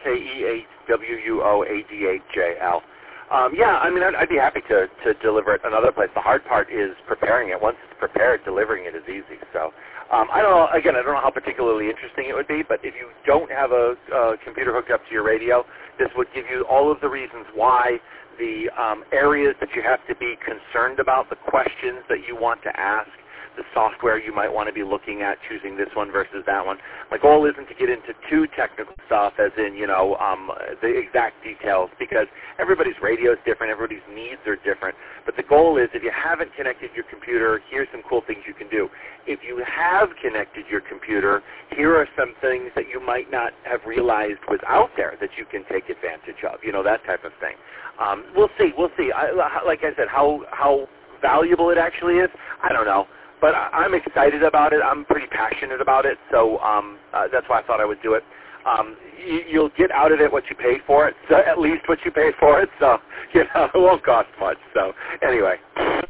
KEHWUOADHJL. Yeah, I mean, I'd be happy to deliver it another place. The hard part is preparing it. Once it's prepared, delivering it is easy. So I don't know. Again, I don't know how particularly interesting it would be, but if you don't have a computer hooked up to your radio, this would give you all of the reasons why, the areas that you have to be concerned about, the questions that you want to ask, the software you might want to be looking at, choosing this one versus that one. My goal isn't to get into too technical stuff, as in, the exact details, because everybody's radio is different, everybody's needs are different. But the goal is, if you haven't connected your computer, here's some cool things you can do. If you have connected your computer, here are some things that you might not have realized was out there that you can take advantage of, that type of thing. We'll see. Like I said, how valuable it actually is, I don't know. But I'm excited about it. I'm pretty passionate about it, so that's why I thought I would do it. You'll get out of it what you pay for it, so at least what you pay for it, so it won't cost much. So anyway.